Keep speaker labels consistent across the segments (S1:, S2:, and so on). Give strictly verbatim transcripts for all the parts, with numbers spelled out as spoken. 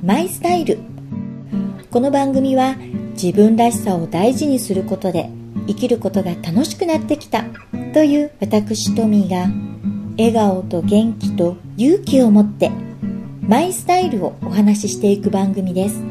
S1: マイスタイル。この番組は自分らしさを大事にすることで生きることが楽しくなってきたという私トミーが笑顔と元気と勇気を持ってマイスタイルをお話ししていく番組です。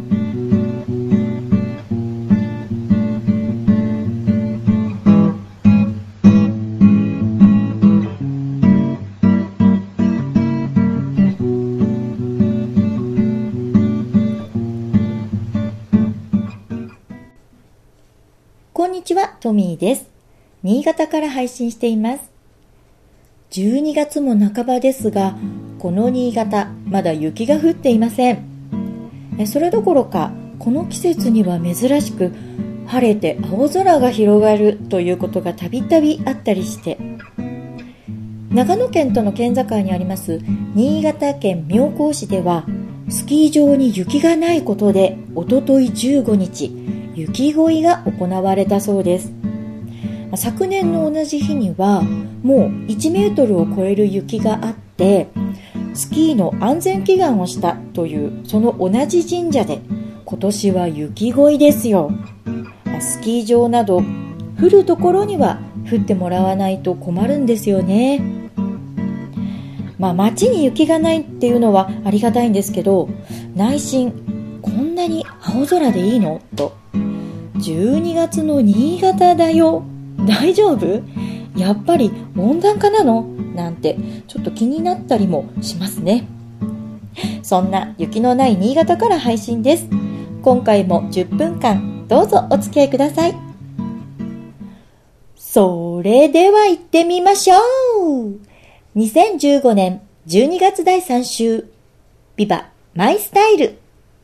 S1: こんにちは、トミーです。新潟から配信しています。じゅうにがつも半ばですが、この新潟、まだ雪が降っていません。それどころか、この季節には珍しく、晴れて青空が広がるということがたびたびあったりして、長野県との県境にあります新潟県妙高市では、スキー場に雪がないことで、おとといじゅうごにち、雪乞いが行われたそうです。昨年の同じ日にはもういちメートルを超える雪があって、スキーの安全祈願をしたというその同じ神社で今年は雪乞いですよ。スキー場など降るところには降ってもらわないと困るんですよね。まあ街に雪がないっていうのはありがたいんですけど、内心こんなに青空でいいのと、じゅうにがつの新潟だよ、大丈夫？やっぱり温暖化なの？なんてちょっと気になったりもしますね。そんな雪のない新潟から配信です。今回もじゅっぷんかんどうぞお付き合いください。それでは行ってみましょう。にせんじゅうごねんじゅうにがつだいさん週ビバマイスタイル。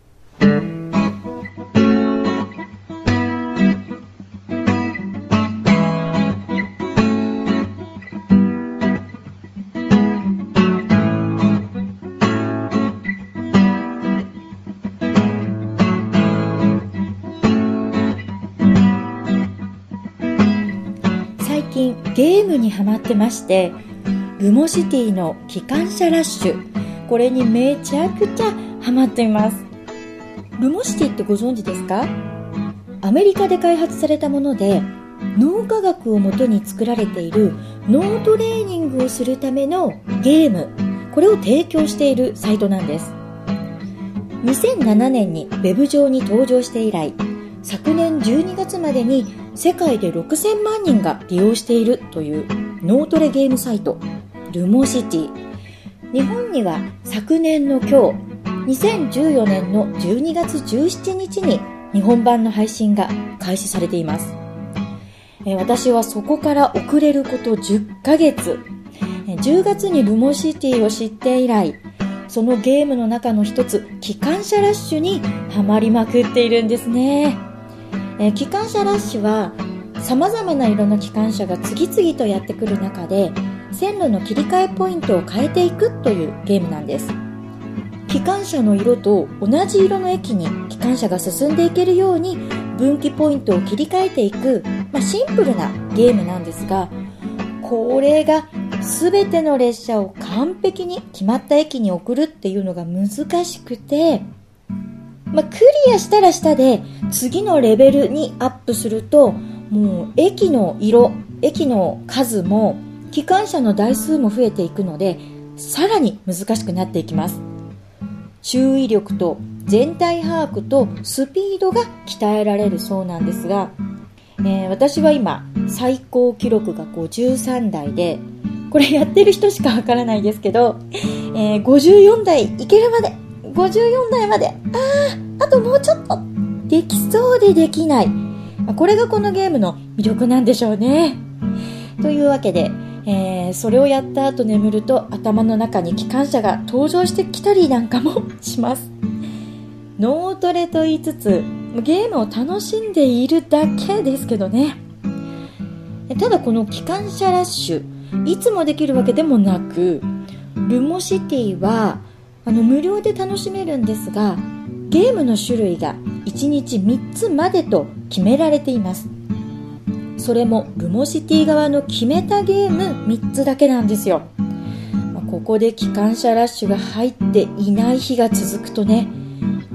S1: 最近ゲームにハマってまして、ルモシティの機関車ラッシュ、これにめちゃくちゃハマっています。ルモシティってご存知ですか？アメリカで開発されたもので、脳科学をもとに作られている脳トレーニングをするためのゲーム、これを提供しているサイトなんです。にせんななねんにウェブ上に登場して以来、昨年じゅうにがつまでに世界でろくせんまんにんが利用しているという脳トレゲームサイト、ルモシティ。日本には昨年の今日、にせんじゅうよねんのじゅうにがつじゅうしちにちに日本版の配信が開始されています。え私はそこから遅れることじゅっかげつ。じゅうがつにルモシティを知って以来、そのゲームの中の一つ、機関車ラッシュにハマりまくっているんですね。え機関車ラッシュは様々な色の機関車が次々とやってくる中で、線路の切り替えポイントを変えていくというゲームなんです。機関車の色と同じ色の駅に機関車が進んでいけるように分岐ポイントを切り替えていく、まあ、シンプルなゲームなんですが、これが全ての列車を完璧に決まった駅に送るっていうのが難しくて、まあ、クリアしたらしたで次のレベルにアップすると、もう駅の色、駅の数も機関車の台数も増えていくので、さらに難しくなっていきます。注意力と全体把握とスピードが鍛えられるそうなんですが、えー、私は今最高記録がごじゅうさんだいで、これやってる人しかわからないですけど、えー、ごじゅうよんだいいけるまで、ごじゅうよんだいまで、あー、あともうちょっとできそうでできない、これがこのゲームの魅力なんでしょうね。というわけで、えー、それをやった後眠ると頭の中に機関車が登場してきたりなんかもします。脳トレと言いつつゲームを楽しんでいるだけですけどね。ただこの機関車ラッシュ、いつもできるわけでもなく、ルモシティはあの無料で楽しめるんですが、ゲームの種類がいちにちみっつまでと決められています。それもルモシティ側の決めたゲームみっつだけなんですよ。ここで機関車ラッシュが入っていない日が続くとね、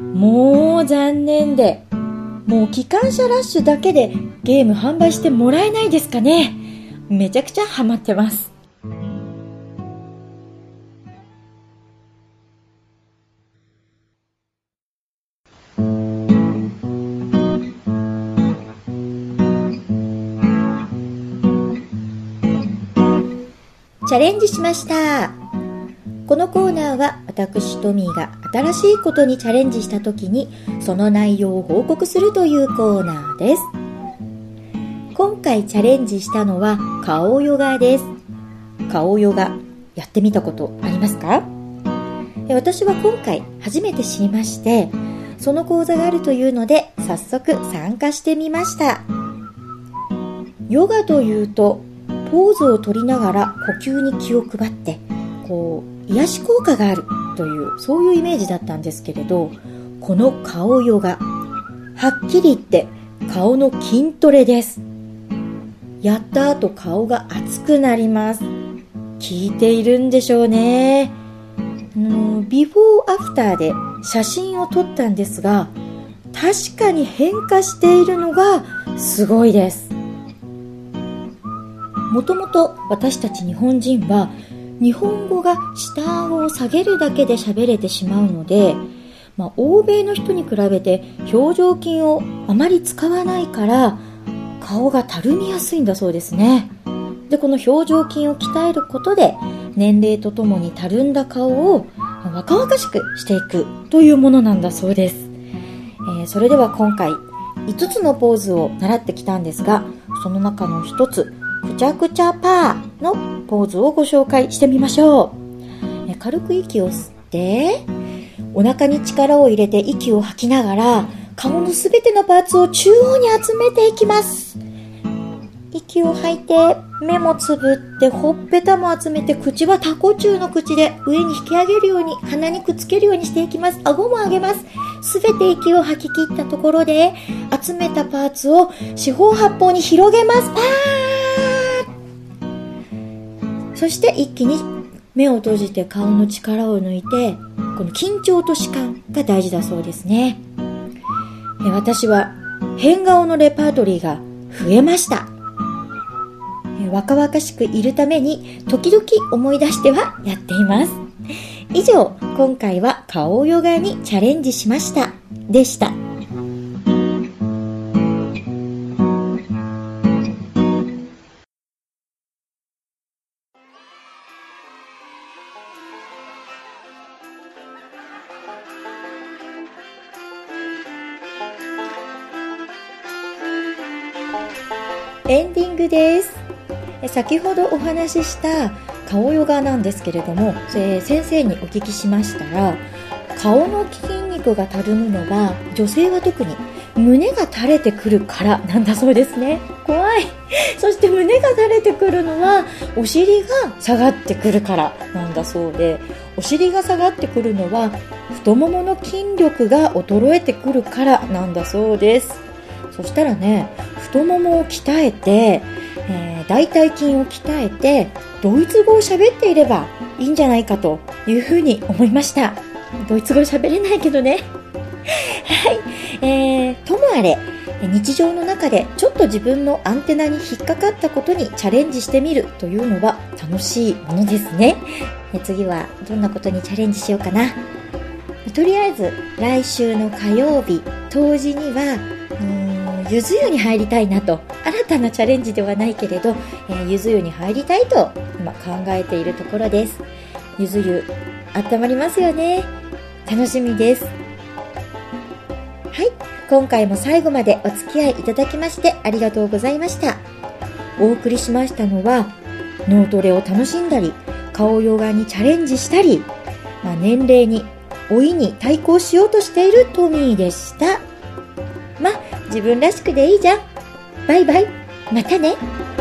S1: もう残念で、もう機関車ラッシュだけでゲーム販売してもらえないですかね。めちゃくちゃハマってます。チャレンジしました。このコーナーは私トミーが新しいことにチャレンジしたときにその内容を報告するというコーナーです。今回チャレンジしたのは顔ヨガです。顔ヨガやってみたことありますか？私は今回初めて知りまして、その講座があるというので早速参加してみました。ヨガというとポーズを取りながら呼吸に気を配ってこう癒し効果があるというそういうイメージだったんですけれど、この顔ヨガはっきり言って顔の筋トレです。やった後顔が熱くなります。効いているんでしょうね。ビフォーアフターで写真を撮ったんですが、確かに変化しているのがすごいです。もともと私たち日本人は日本語が下顎を下げるだけで喋れてしまうので、まあ、欧米の人に比べて表情筋をあまり使わないから顔がたるみやすいんだそうですね。で、この表情筋を鍛えることで年齢とともにたるんだ顔を若々しくしていくというものなんだそうです。えー、それでは今回いつつのポーズを習ってきたんですが、その中のひとつくちゃくちゃパーのポーズをご紹介してみましょう。軽く息を吸ってお腹に力を入れて息を吐きながら顔のすべてのパーツを中央に集めていきます。息を吐いて目もつぶってほっぺたも集めて、口はタコ中の口で上に引き上げるように鼻にくっつけるようにしていきます。顎も上げます。すべて息を吐き切ったところで集めたパーツを四方八方に広げます。パーそして一気に目を閉じて顔の力を抜いて、この緊張と弛緩が大事だそうですね。私は変顔のレパートリーが増えました。若々しくいるために時々思い出してはやっています。以上、今回は顔ヨガにチャレンジしましたでした。エンディングです。先ほどお話しした顔ヨガなんですけれども、先生にお聞きしましたら、顔の筋肉がたるむのは女性は特に胸が垂れてくるからなんだそうですね。怖い。そして胸が垂れてくるのはお尻が下がってくるからなんだそうで、お尻が下がってくるのは太ももの筋力が衰えてくるからなんだそうです。そしたらね、太ももを鍛えて、えー、大腿筋を鍛えてドイツ語を喋っていればいいんじゃないかというふうに思いました。ドイツ語喋れないけどねはい、えー、ともあれ日常の中でちょっと自分のアンテナに引っかかったことにチャレンジしてみるというのは楽しいものですね。え次はどんなことにチャレンジしようかな。とりあえず来週の火曜日当時にはゆず湯に入りたいなと、新たなチャレンジではないけれど、えー、ゆず湯に入りたいと今考えているところです。ゆず湯温まりますよね。楽しみです。はい、今回も最後までお付き合いいただきましてありがとうございました。お送りしましたのは脳トレを楽しんだり顔ヨガにチャレンジしたり、まあ、年齢に老いに対抗しようとしているトミーでした。まあ自分らしくでいいじゃん。バイバイ。またね。